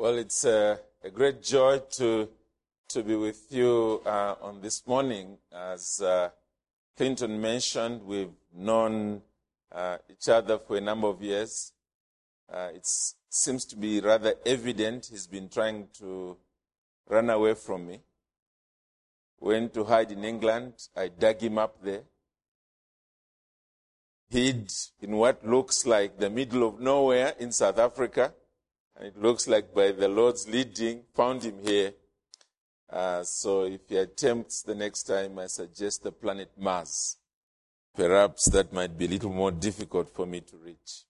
Well, it's a great joy to be with you on this morning. As Clinton mentioned, we've known each other for a number of years. It seems to be rather evident he's been trying to run away from me. Went to hide in England. I dug him up there. Hid in what looks like the middle of nowhere in South Africa. And it looks like by the Lord's leading, found him here. So if he attempts the next time, I suggest the planet Mars. Perhaps that might be a little more difficult for me to reach.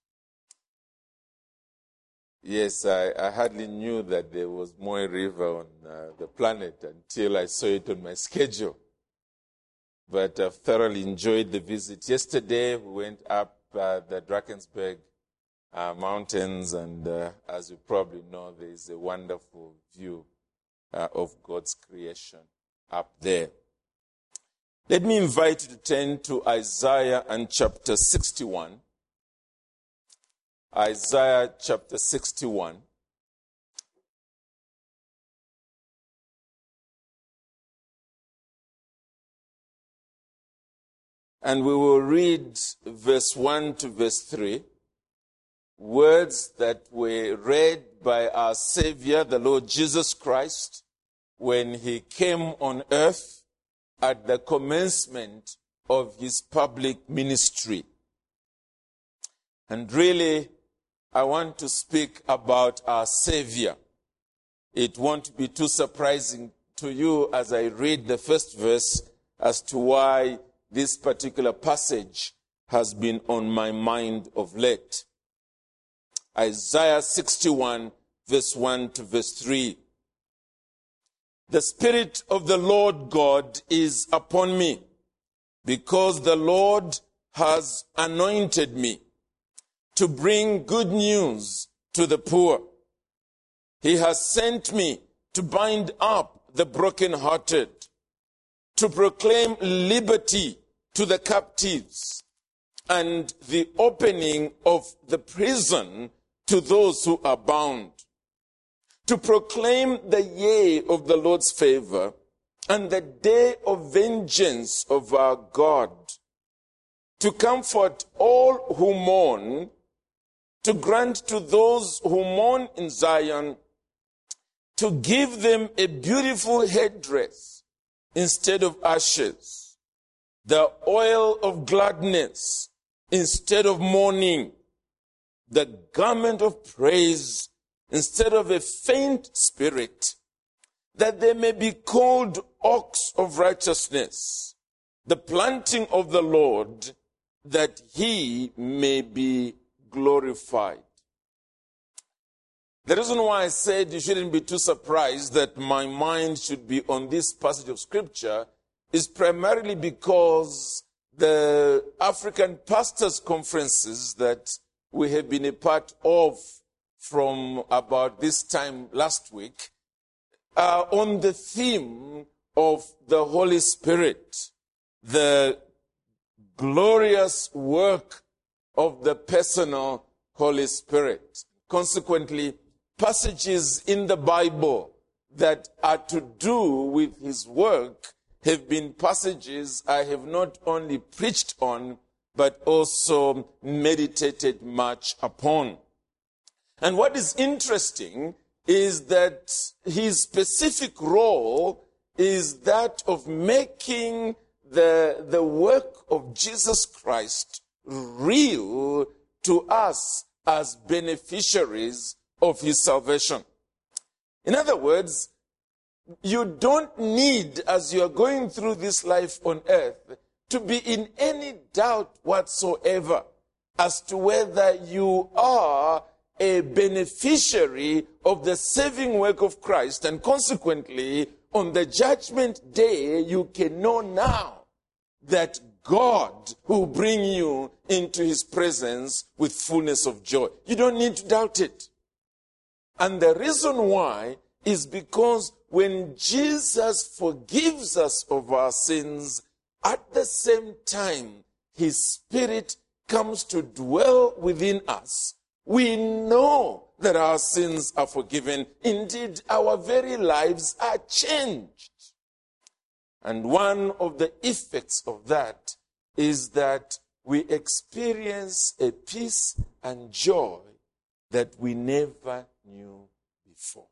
Yes, I hardly knew that there was Moy River on the planet until I saw it on my schedule. But I've thoroughly enjoyed the visit. Yesterday, we went up the Drakensberg mountains, and as you probably know, there is a wonderful view of God's creation up there. Let me invite you to turn to Isaiah and chapter 61. Isaiah chapter 61. And we will read verse 1 to verse 3. Words that were read by our Savior, the Lord Jesus Christ, when he came on earth at the commencement of his public ministry. And really, I want to speak about our Savior. It won't be too surprising to you as I read the first verse as to why this particular passage has been on my mind of late. Isaiah 61, verse 1 to verse 3. The Spirit of the Lord God is upon me, because the Lord has anointed me to bring good news to the poor. He has sent me to bind up the brokenhearted, to proclaim liberty to the captives, and the opening of the prison to those who are bound, to proclaim the year of the Lord's favor and the day of vengeance of our God, to comfort all who mourn, to grant to those who mourn in Zion, to give them a beautiful headdress instead of ashes, the oil of gladness instead of mourning, the garment of praise instead of a faint spirit, that they may be called oaks of righteousness, the planting of the Lord, that he may be glorified. The reason why I said you shouldn't be too surprised that my mind should be on this passage of Scripture is primarily because the African pastors' conferences that we have been a part of from about this time last week are on the theme of the Holy Spirit, the glorious work of the personal Holy Spirit. Consequently, passages in the Bible that are to do with his work have been passages I have not only preached on, but also meditated much upon. And what is interesting is that his specific role is that of making the work of Jesus Christ real to us as beneficiaries of his salvation. In other words, you don't need, as you are going through this life on earth, to be in any doubt whatsoever as to whether you are a beneficiary of the saving work of Christ, and consequently, on the judgment day, you can know now that God will bring you into his presence with fullness of joy. You don't need to doubt it. And the reason why is because when Jesus forgives us of our sins, at the same time, his Spirit comes to dwell within us. We know that our sins are forgiven. Indeed, our very lives are changed. And one of the effects of that is that we experience a peace and joy that we never knew before.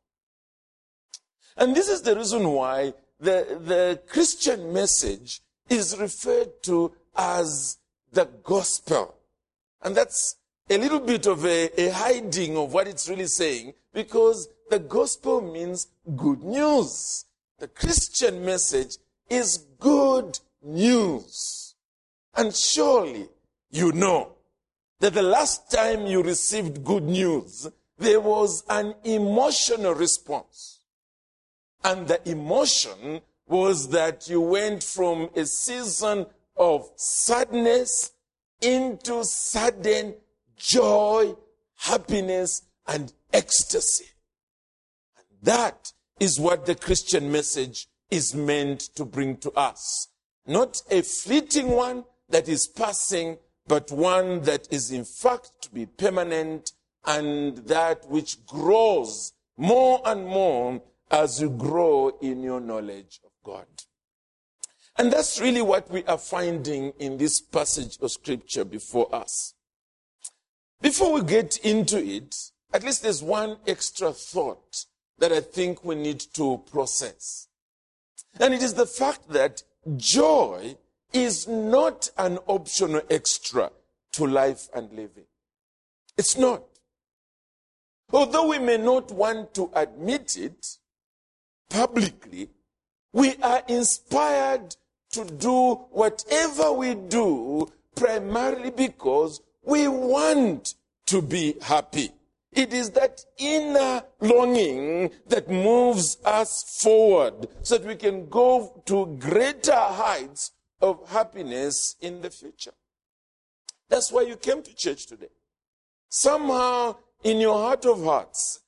And this is the reason why the Christian message is referred to as the gospel. And that's a little bit of a hiding of what it's really saying, because the gospel means good news. The Christian message is good news. And surely you know that the last time you received good news, there was an emotional response. And the emotion was that you went from a season of sadness into sudden joy, happiness, and ecstasy. And that is what the Christian message is meant to bring to us. Not a fleeting one that is passing, but one that is in fact to be permanent, and that which grows more and more as you grow in your knowledge of God. And that's really what we are finding in this passage of scripture before us. Before we get into it, at least there's one extra thought that I think we need to process. And it is the fact that joy is not an optional extra to life and living. It's not. Although we may not want to admit it publicly, we are inspired to do whatever we do primarily because we want to be happy. It is that inner longing that moves us forward so that we can go to greater heights of happiness in the future. That's why you came to church today. Somehow, in your heart of hearts,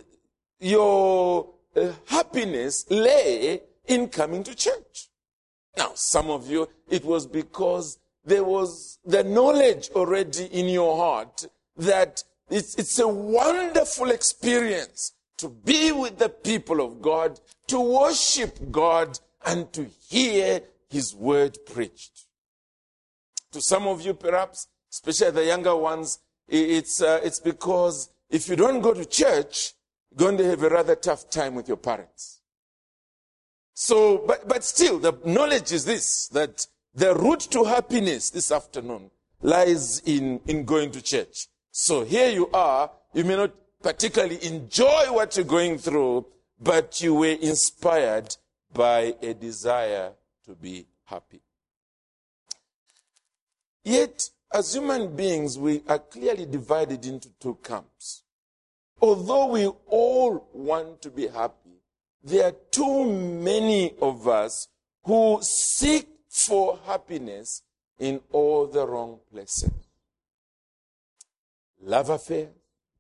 your happiness lay in coming to church. Now, some of you, it was because there was the knowledge already in your heart that it's a wonderful experience to be with the people of God, to worship God, and to hear His word preached. To some of you, perhaps, especially the younger ones, it's because if you don't go to church, you're going to have a rather tough time with your parents. So, but still, the knowledge is this, that the route to happiness this afternoon lies in going to church. So here you are, you may not particularly enjoy what you're going through, but you were inspired by a desire to be happy. Yet, as human beings, we are clearly divided into two camps. Although we all want to be happy, there are too many of us who seek for happiness in all the wrong places. Love affairs,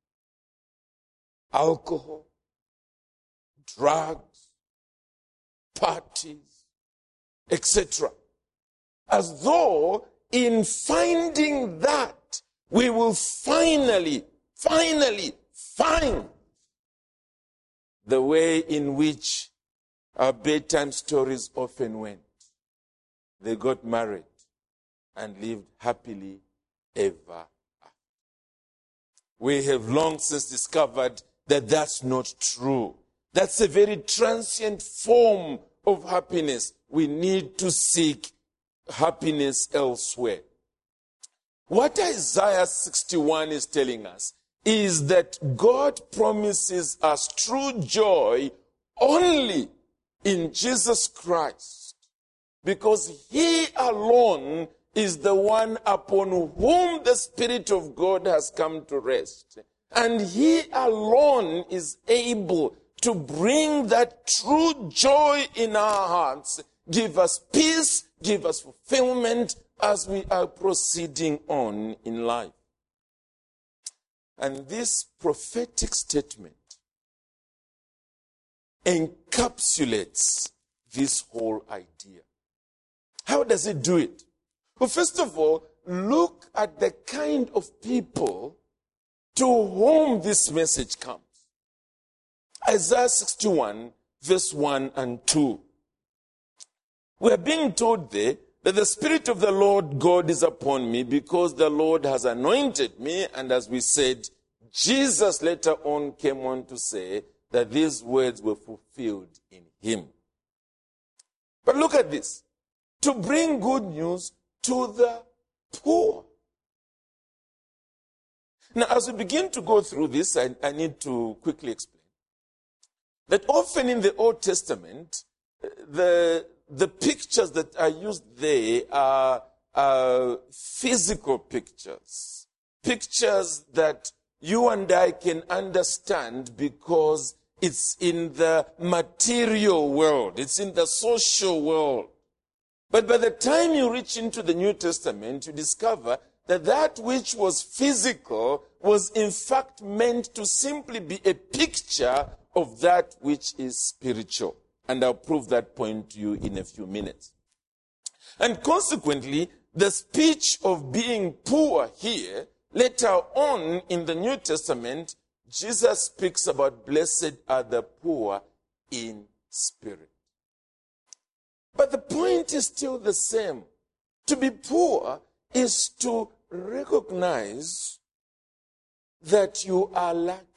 alcohol, drugs, parties, etc. As though in finding that, we will finally find the way in which our bedtime stories often went. They got married and lived happily ever after. We have long since discovered that that's not true. That's a very transient form of happiness. We need to seek happiness elsewhere. What Isaiah 61 is telling us is that God promises us true joy only in Jesus Christ, because He alone is the one upon whom the Spirit of God has come to rest. And He alone is able to bring that true joy in our hearts, give us peace, give us fulfillment as we are proceeding on in life. And this prophetic statement encapsulates this whole idea. How does it do it? Well, first of all, look at the kind of people to whom this message comes. Isaiah 61, verse 1 and 2. We are being told there that the Spirit of the Lord God is upon me because the Lord has anointed me. And as we said, Jesus later on came on to say that these words were fulfilled in him. But look at this. To bring good news to the poor. Now, as we begin to go through this, I need to quickly explain that often in the Old Testament, the pictures that are used there are physical pictures. Pictures that you and I can understand because it's in the material world. It's in the social world. But by the time you reach into the New Testament, you discover that that which was physical was in fact meant to simply be a picture of that which is spiritual. And I'll prove that point to you in a few minutes. And consequently, the speech of being poor here, later on in the New Testament, Jesus speaks about blessed are the poor in spirit. But the point is still the same. To be poor is to recognize that you are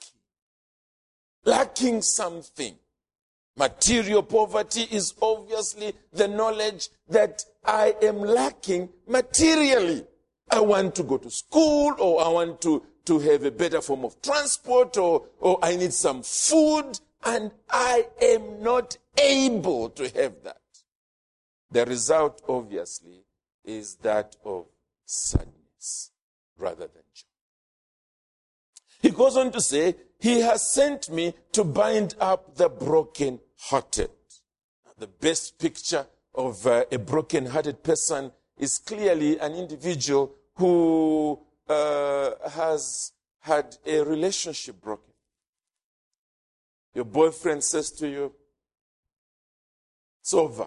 lacking something. Material poverty is obviously the knowledge that I am lacking materially. I want to go to school, or I want to have a better form of transport, or I need some food, and I am not able to have that. The result, obviously, is that of sadness rather than joy. He goes on to say, he has sent me to bind up the broken-hearted. The best picture of a broken-hearted person is clearly an individual who has had a relationship broken. Your boyfriend says to you, it's over.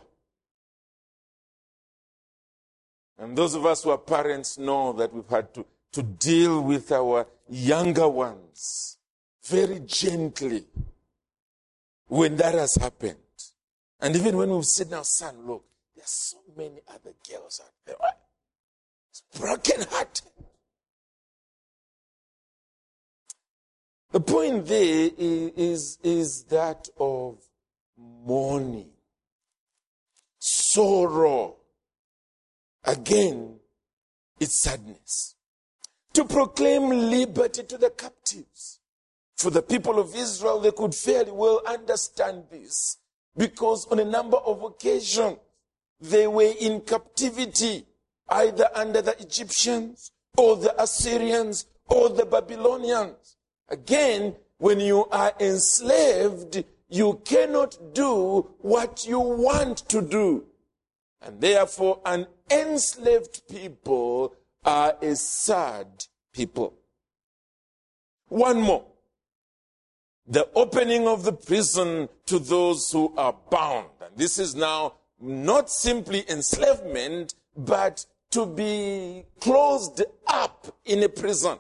And those of us who are parents know that we've had to deal with our younger ones very gently when that has happened. And even when we've said, now, son, look, there's so many other girls out there. It's broken-hearted. The point there is that of mourning, sorrow. Again, it's sadness. To proclaim liberty to the captives. For the people of Israel, they could fairly well understand this, because on a number of occasions, they were in captivity, either under the Egyptians, or the Assyrians, or the Babylonians. Again, when you are enslaved, you cannot do what you want to do. And therefore, an enslaved people are a sad people. One more. The opening of the prison to those who are bound. And this is now not simply enslavement, but to be closed up in a prison.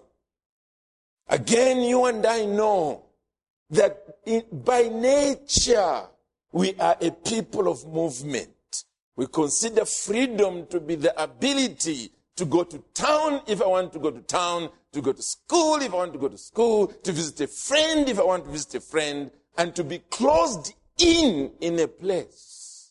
Again, you and I know that by nature, we are a people of movement. We consider freedom to be the ability to go to town if I want to go to town, to go to school if I want to go to school, to visit a friend if I want to visit a friend, and to be closed in a place,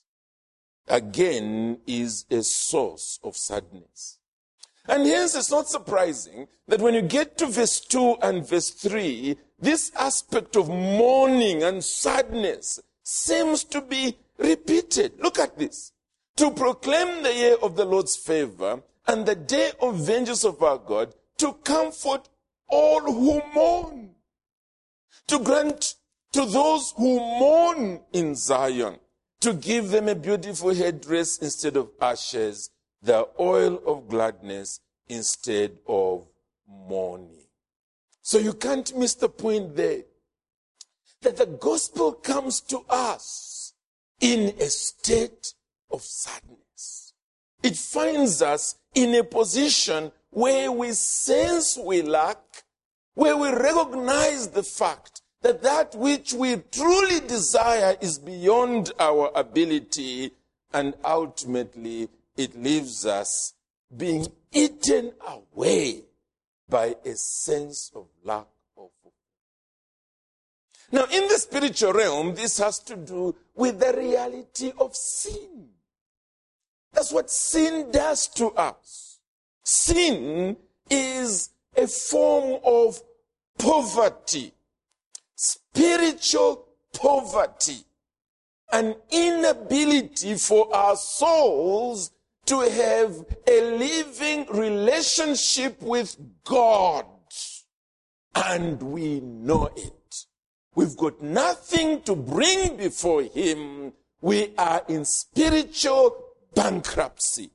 again, is a source of sadness. And hence it's not surprising that when you get to verse 2 and verse 3, this aspect of mourning and sadness seems to be repeated. Look at this. To proclaim the year of the Lord's favor and the day of vengeance of our God, to comfort all who mourn, to grant to those who mourn in Zion, to give them a beautiful headdress instead of ashes, the oil of gladness instead of mourning. So you can't miss the point there, that the gospel comes to us in a state of sadness. It finds us in a position where we sense we lack, where we recognize the fact that that which we truly desire is beyond our ability, and ultimately it leaves us being eaten away by a sense of lack of hope. Now, in the spiritual realm, this has to do with the reality of sin. That's what sin does to us. Sin is a form of poverty, spiritual poverty, an inability for our souls to have a living relationship with God. And we know it. We've got nothing to bring before Him. We are in spiritual bankruptcy.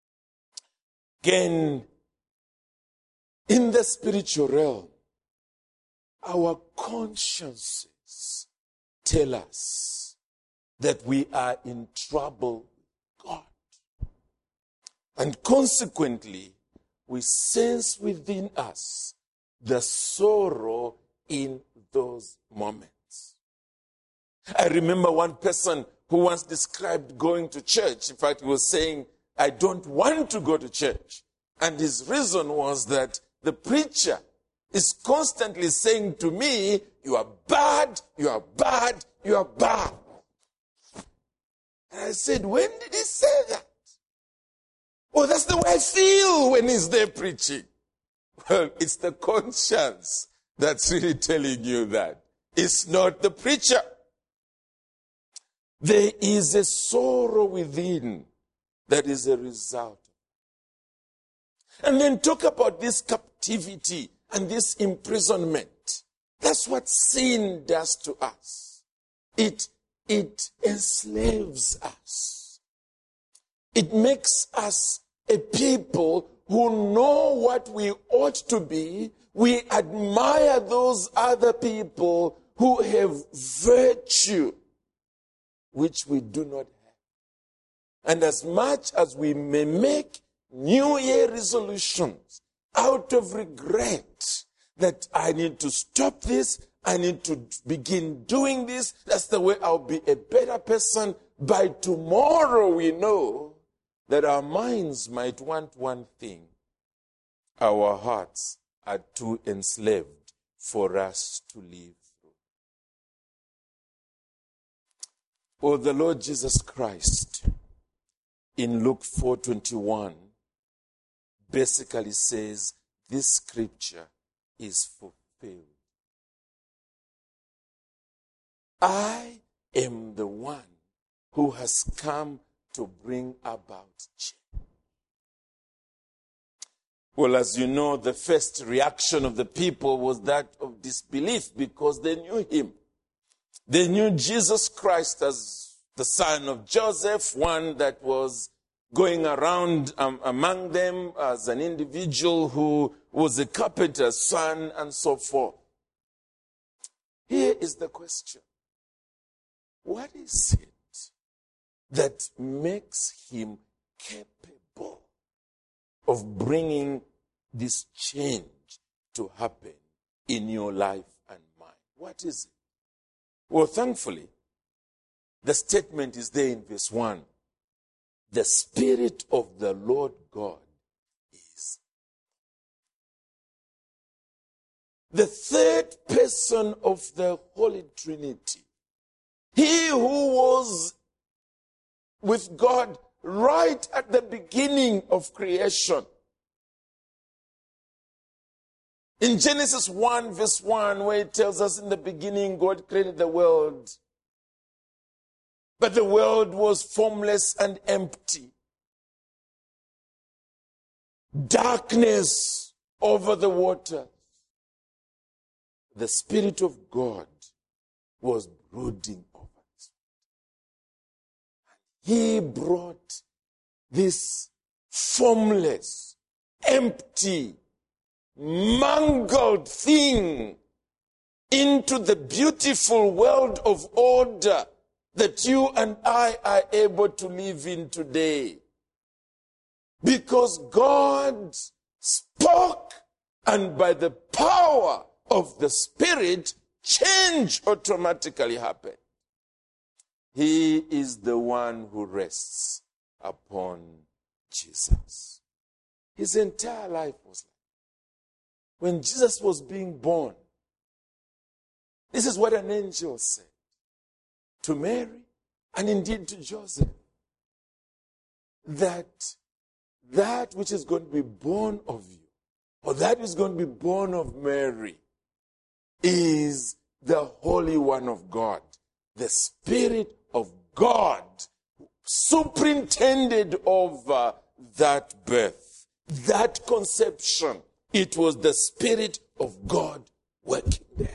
Again, in the spiritual realm, our consciences tell us that we are in trouble with God. And consequently, we sense within us the sorrow in those moments. I remember one person who once described going to church. In fact, he was saying, I don't want to go to church. And his reason was that the preacher is constantly saying to me, you are bad, you are bad, you are bad. And I said, when did he say that? Oh, that's the way I feel when he's there preaching. Well, it's the conscience that's really telling you that. It's not the preacher. There is a sorrow within that is a result. And then talk about this captivity and this imprisonment. That's what sin does to us. It enslaves us. It makes us a people who know what we ought to be. We admire those other people who have virtue, which we do not have. And as much as we may make New Year resolutions out of regret that I need to stop this, I need to begin doing this, that's the way I'll be a better person, by tomorrow we know that our minds might want one thing. Our hearts are too enslaved for us to live through. Oh, the Lord Jesus Christ in Luke 4:21 basically says this scripture is fulfilled. I am the one who has come to bring about change. Well, as you know, the first reaction of the people was that of disbelief because they knew him. They knew Jesus Christ as the son of Joseph, one that was going around among them as an individual who was a carpenter's son and so forth. Here is the question. What is it that makes him capable of bringing this change to happen in your life and mine? What is it? Well, thankfully, the statement is there in verse 1. The Spirit of the Lord God is. The third person of the Holy Trinity. He who was with God right at the beginning of creation. In Genesis 1 verse 1, where it tells us in the beginning God created the world. But the world was formless and empty. Darkness over the waters. The Spirit of God was brooding over us. He brought this formless, empty, mangled thing into the beautiful world of order that you and I are able to live in today. Because God spoke, and by the power of the Spirit, change automatically happened. He is the one who rests upon Jesus. His entire life was like, when Jesus was being born, this is what an angel said to Mary and indeed to Joseph. That which is going to be born of you, or that is going to be born of Mary, is the Holy One of God, the Spirit of God, superintended over that birth, that conception. It was the Spirit of God working there.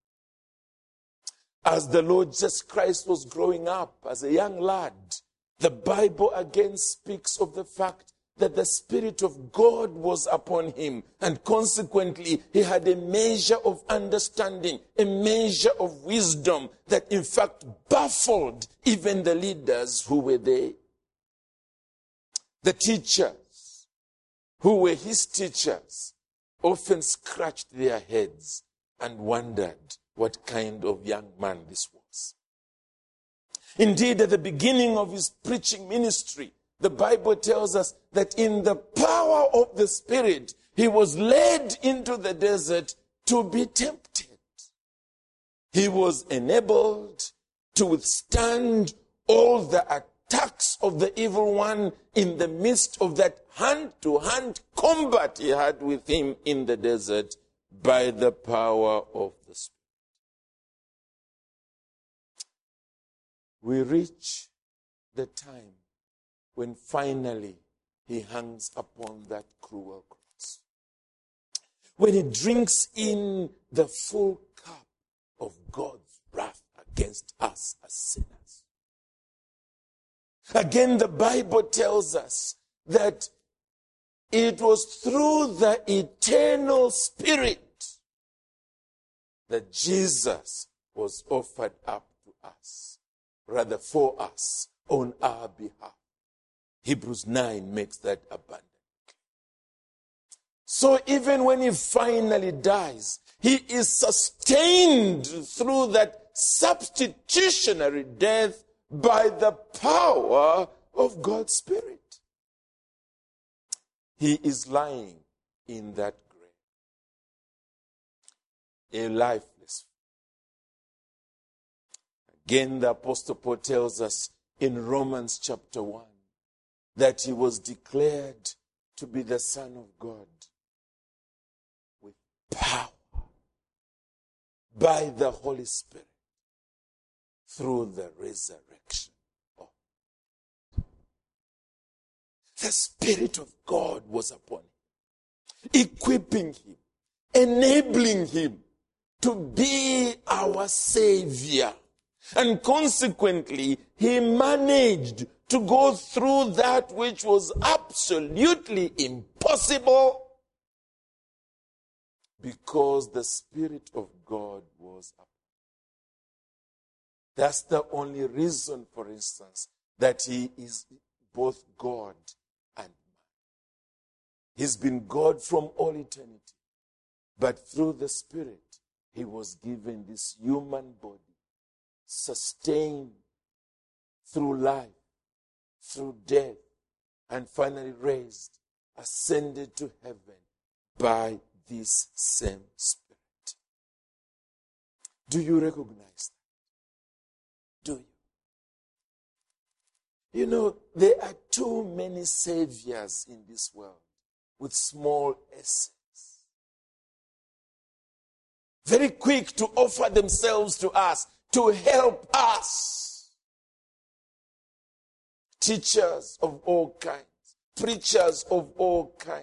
As the Lord Jesus Christ was growing up as a young lad, the Bible again speaks of the fact that the Spirit of God was upon him, and consequently he had a measure of understanding, a measure of wisdom that in fact baffled even the leaders who were there. The teachers who were his teachers often scratched their heads and wondered what kind of young man this was. Indeed, at the beginning of his preaching ministry, the Bible tells us that in the power of the Spirit, he was led into the desert to be tempted. He was enabled to withstand all the attacks of the evil one in the midst of that hand-to-hand combat he had with him in the desert by the power of the Spirit. We reach the time when finally he hangs upon that cruel cross. When he drinks in the full cup of God's wrath against us as sinners. Again, the Bible tells us that it was through the eternal Spirit that Jesus was offered up to us, rather for us, on our behalf. Hebrews 9 makes that abundant. So even when he finally dies, he is sustained through that substitutionary death by the power of God's Spirit. He is lying in that grave, a lifeless. Again, the Apostle Paul tells us in Romans chapter 1 that he was declared to be the Son of God with power by the Holy Spirit through the resurrection of God. The Spirit of God was upon him, equipping him, enabling him to be our Savior. And consequently, he managed to go through that which was absolutely impossible because the Spirit of God was upon him. That's the only reason, for instance, that he is both God and man. He's been God from all eternity. But through the Spirit, he was given this human body, sustained through life, through death, and finally raised, ascended to heaven by this same Spirit. Do you recognize that? Do you? You know, there are too many saviors in this world with small s's. Very quick to offer themselves to us, to help us. Teachers of all kinds, preachers of all kinds,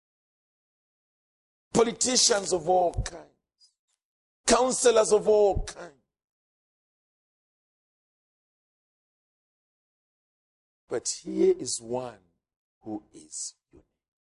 politicians of all kinds, counselors of all kinds. But here is one who is unique.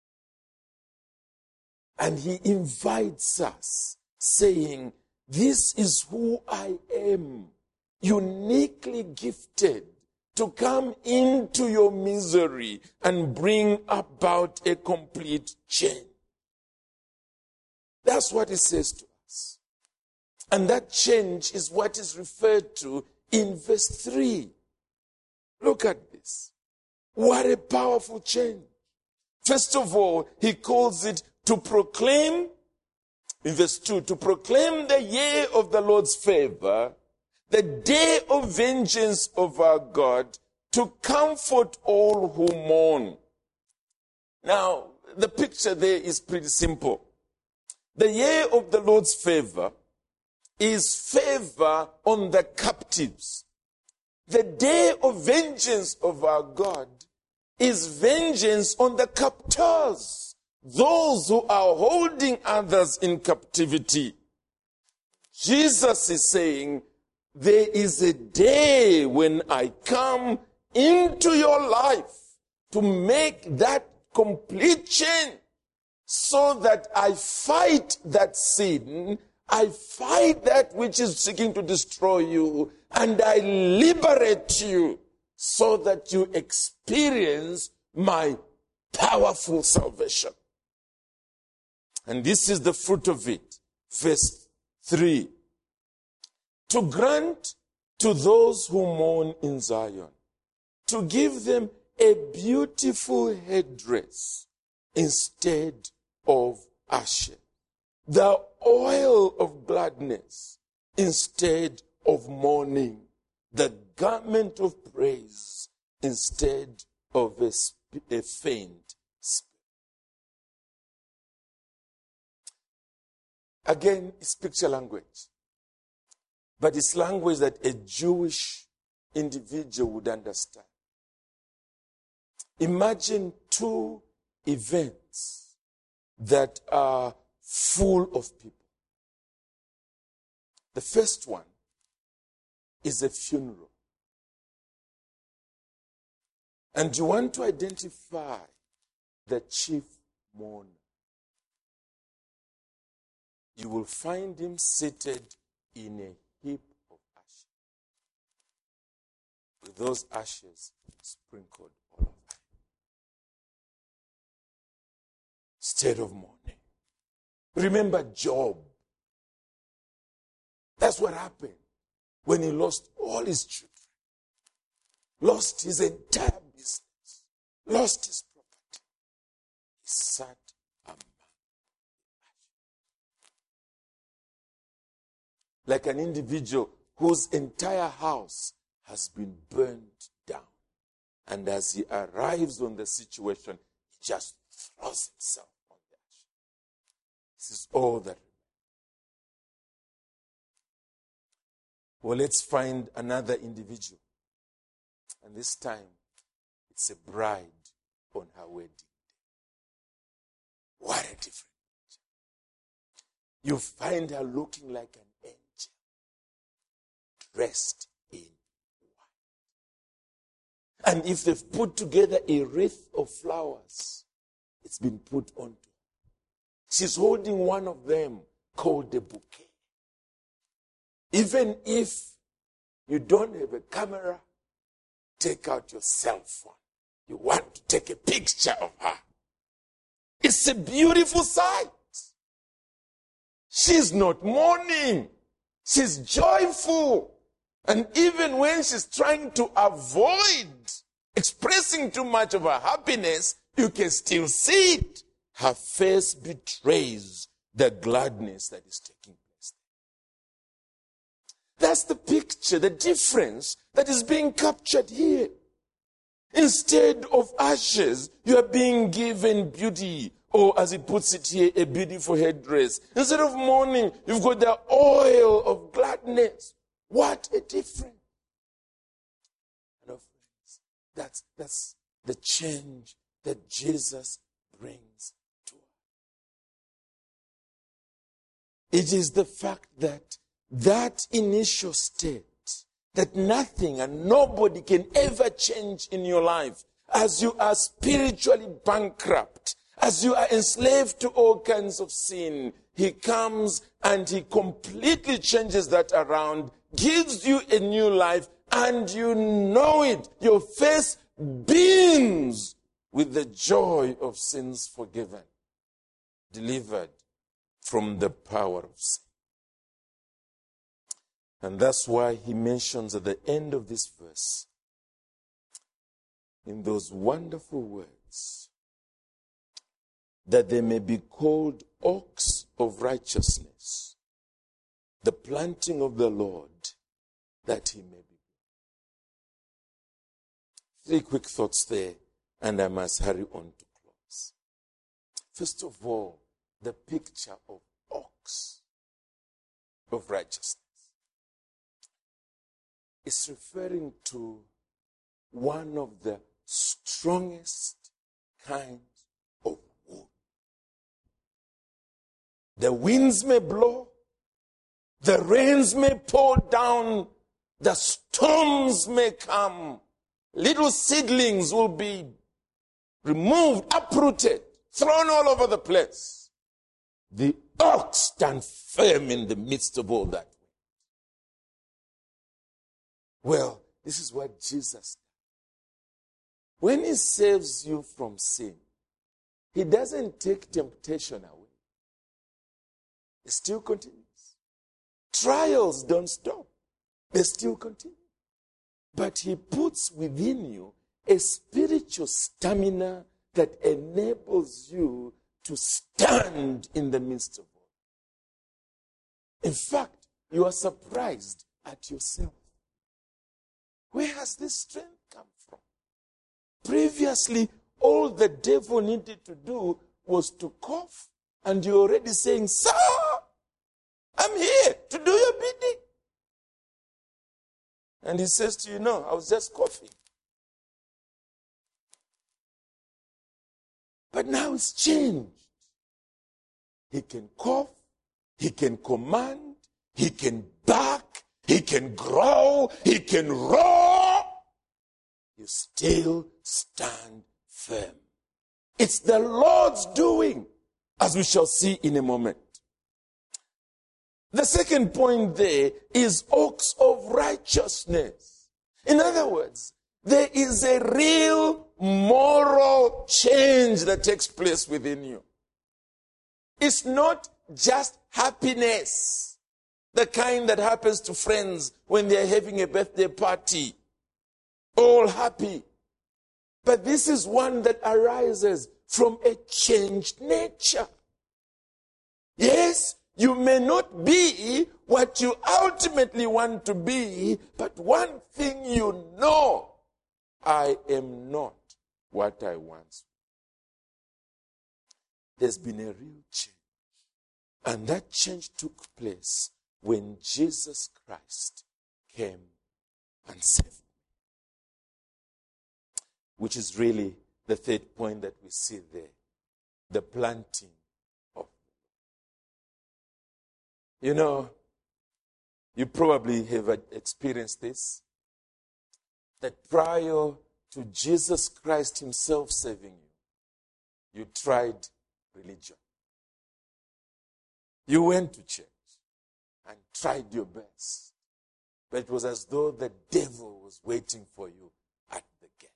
And he invites us, saying, this is who I am, uniquely gifted to come into your misery and bring about a complete change. That's what it says to us. happens. And that change is what is referred to in verse 3. Look at this. What a powerful change. First of all, he calls it to proclaim, in verse 2, to proclaim the year of the Lord's favor, the day of vengeance of our God, to comfort all who mourn. Now, the picture there is pretty simple. The year of the Lord's favor is favor on the captives. The day of vengeance of our God is vengeance on the captors, those who are holding others in captivity. Jesus is saying, there is a day when I come into your life to make that complete change, so that I fight that sin, I fight that which is seeking to destroy you, and I liberate you so that you experience my powerful salvation. And this is the fruit of it. Verse 3. To grant to those who mourn in Zion, to give them a beautiful headdress instead of ashes, the oil of gladness instead of mourning, the garment of praise instead of a faint spirit. Again, it's picture language, but it's language that a Jewish individual would understand. Imagine two events that are full of people. The first one is a funeral. And you want to identify the chief mourner. You will find him seated in a heap of ashes, with those ashes sprinkled all over him. Instead of mourning. Remember Job. That's what happened when he lost all his children, lost his entire business, lost his property. He sat among the ashes. Like an individual whose entire house has been burned down. And as he arrives on the situation, he just throws himself on the ashes. This is all that. Well, let's find another individual. And this time, it's a bride on her wedding day. What a difference. You find her looking like an angel, dressed in white. And if they've put together a wreath of flowers, it's been put onto her. She's holding one of them called the bouquet. Even if you don't have a camera, take out your cell phone. You want to take a picture of her. It's a beautiful sight. She's not mourning. She's joyful. And even when she's trying to avoid expressing too much of her happiness, you can still see it. Her face betrays the gladness that is taking place. That's the picture, the difference that is being captured here. Instead of ashes, you are being given beauty, or as it puts it here, a beautiful headdress. Instead of mourning, you've got the oil of gladness. What a difference. And friends, that's the change that Jesus brings to us. It is the fact that initial state, that nothing and nobody can ever change in your life, as you are spiritually bankrupt, as you are enslaved to all kinds of sin, he comes and he completely changes that around, gives you a new life, and you know it. Your face beams with the joy of sins forgiven, delivered from the power of sin. And that's why he mentions at the end of this verse, in those wonderful words, that they may be called oaks of righteousness, the planting of the Lord, that he may be. 3 quick thoughts there, and I must hurry on to close. First of all, the picture of oaks of righteousness is referring to one of the strongest kinds of wood. The winds may blow, the rains may pour down, the storms may come, little seedlings will be removed, uprooted, thrown all over the place. The oak stands firm in the midst of all that. Well, this is what Jesus does. When he saves you from sin, he doesn't take temptation away. It still continues. Trials don't stop. They still continue. But he puts within you a spiritual stamina that enables you to stand in the midst of all. In fact, you are surprised at yourself. Where has this strength come from? Previously, all the devil needed to do was to cough, and you're already saying, "Sir, I'm here to do your bidding." And he says to you, "No, I was just coughing." But now it's changed. He can cough, he can command, he can bark, he can growl, he can roar. You still stand firm. It's the Lord's doing, as we shall see in a moment. The second point there is oaks of righteousness. In other words, there is a real moral change that takes place within you. It's not just happiness, the kind that happens to friends when they're having a birthday party, all happy. But this is one that arises from a changed nature. Yes, you may not be what you ultimately want to be, but one thing you know, I am not what I once was. There's been a real change. And that change took place when Jesus Christ came and saved me. Which is really the third point that we see there. The planting of. You know, you probably have experienced this. That prior to Jesus Christ himself saving you, you tried religion. You went to church and tried your best. But it was as though the devil was waiting for you at the gate.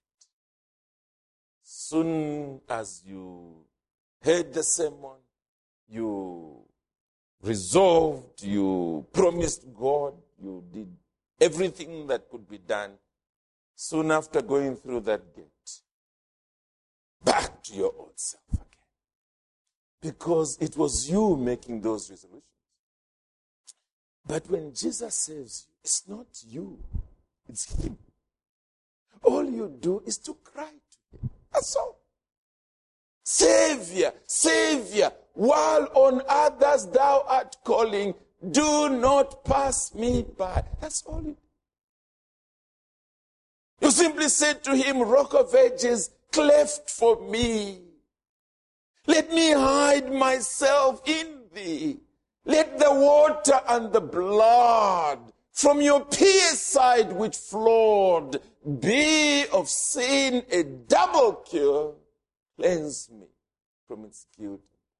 Soon as you heard the sermon, you resolved, you promised God, you did everything that could be done. Soon after going through that gate, back to your old self again. Because it was you making those resolutions. But when Jesus saves you, it's not you, it's him. All you do is to cry to him. That's all. Savior, Savior, while on others thou art calling, do not pass me by. That's all you do. You simply said to him, Rock of Ages, cleft for me. Let me hide myself in thee. Let the water and the blood from your pierced side which flowed be of sin a double cure. Cleanse me from its guilt.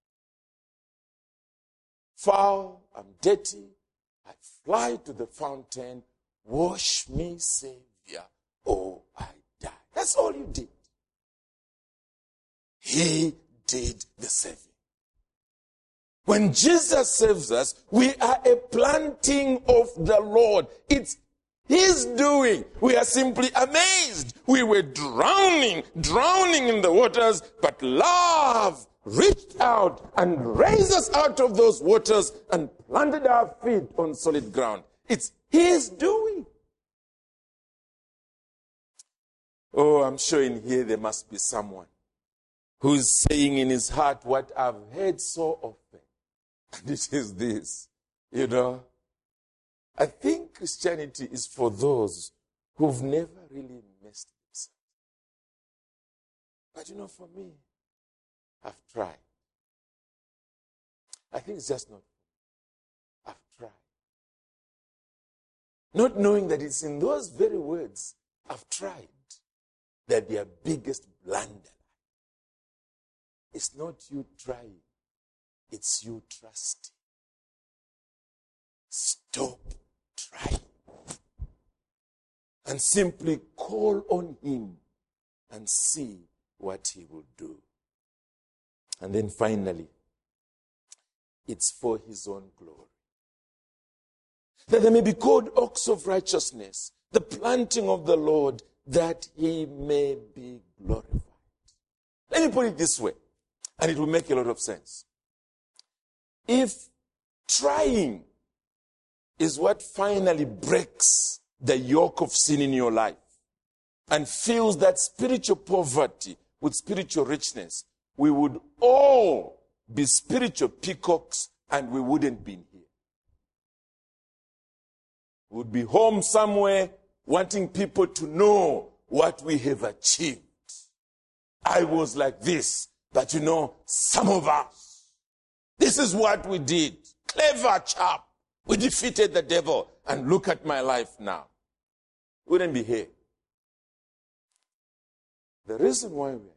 Foul, I'm dirty, I fly to the fountain. Wash me, Savior, or I die. That's all you did. He did the saving. When Jesus saves us, we are a planting of the Lord. It's His doing. We are simply amazed. We were drowning in the waters, but love reached out and raised us out of those waters and planted our feet on solid ground. It's His doing. Oh, I'm sure in here there must be someone who's saying in his heart what I've heard so often. And it is this, I think Christianity is for those who've never really messed themselves. But for me, I've tried. I think it's just not. I've tried. Not knowing that it's in those very words I've tried that their biggest blunder. It's not you trying. It's you trusting. Stop trying. And simply call on Him and see what He will do. And then finally, it's for His own glory. That they may be called oaks of righteousness, the planting of the Lord, that He may be glorified. Let me put it this way, and it will make a lot of sense. If trying is what finally breaks the yoke of sin in your life and fills that spiritual poverty with spiritual richness, we would all be spiritual peacocks and we wouldn't be here. We would be home somewhere wanting people to know what we have achieved. I was like this, but some of us, this is what we did. Clever chap. We defeated the devil, and look at my life now. We wouldn't be here. The reason why we're here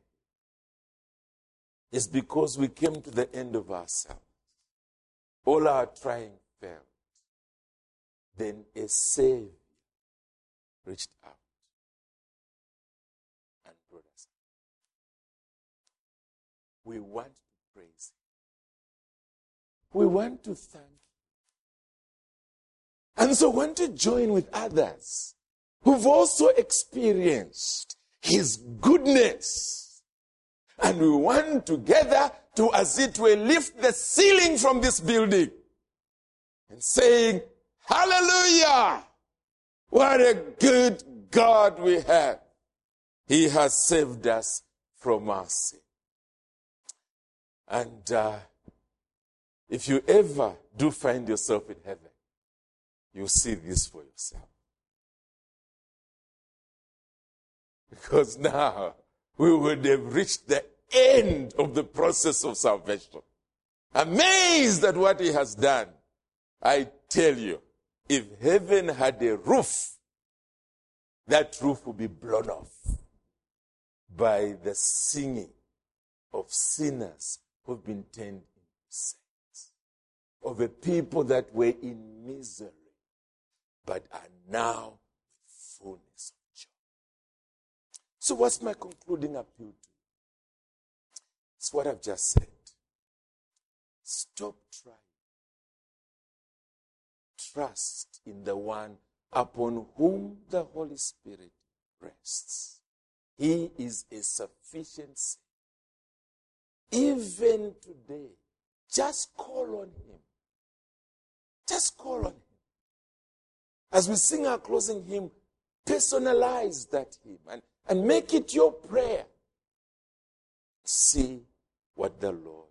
is because we came to the end of ourselves. All our trying failed. Then a Savior reached out and brought us. We want to praise Him. We want to thank Him. And so want to join with others who've also experienced His goodness. And we want together to, as it were, lift the ceiling from this building and saying, hallelujah! What a good God we have. He has saved us from our sin. And if you ever do find yourself in heaven, you'll see this for yourself. Because now we would have reached the end of the process of salvation. Amazed at what He has done. I tell you, if heaven had a roof, that roof would be blown off by the singing of sinners who've been turned into saints, of a people that were in misery, but are now with fullness of joy. So what's my concluding appeal to you? It's what I've just said. Stop trying. Trust in the one upon whom the Holy Spirit rests. He is a sufficient Savior. Even today, just call on Him. Just call on Him. As we sing our closing hymn, personalize that hymn and make it your prayer. See what the Lord